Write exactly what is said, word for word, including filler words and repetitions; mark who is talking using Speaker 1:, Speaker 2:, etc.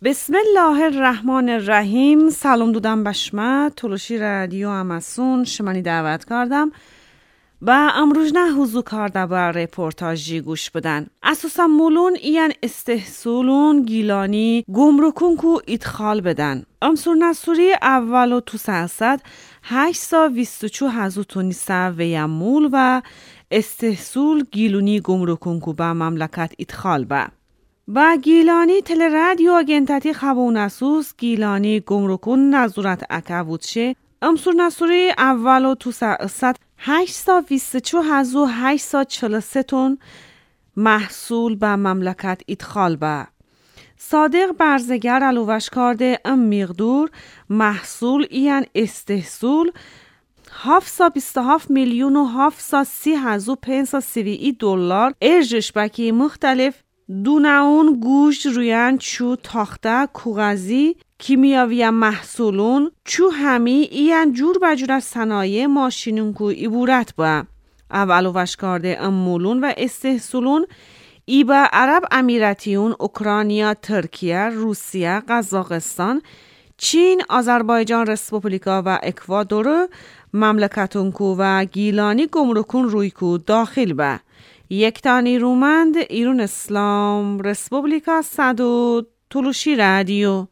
Speaker 1: بسم الله الرحمن الرحیم. سلام دودم بشمه تلوشی رادیو امسون شمانی دعوت کردم و امروز نه حضور کرده بر رپورتاجی گوش بدن. اساسا مولون این استحصولون گیلانی گمرکون کو ادخال بدن. امسور نصوری اولو تو سیاست هشت بیست و چو هزو تونیسه و یمول و استحصول گیلونی گمرکون کو به مملکت ادخال به. با گیلانی تل رادیو اگنتاتی خبون اسوس گیلانی گمرکون نظورت اکاوودشه امسور نصوری اولو تو سیاست هشت بیست و چو هزو هشت چهل و سه تن محصول به مملکت ادخال به. صادق برزگر علوش کرده ام مقدور محصول این استحصول هفتصد و بیست و هفت میلیون و هفتصد و سی هزار و پانصد و سی دلار ارجش بکی مختلف دوناون گوشت رویان چو تاخته کاغذی کیمیاوی محصولون چو همی این جور بجور صنایع ماشینون کو عبارت با. اولو وش کرده امولون و استحصولون ای با عرب امیراتیون، اوکراینیا، ترکیه، روسیه، قزاقستان، چین، آذربایجان رسپوبلیکا و اکوادور مملکتون کو و گیلانی گمرکون روی کو داخل با. یک تانی رومند ایران اسلام رسپوبلیکا صدو تلوشی رادیو.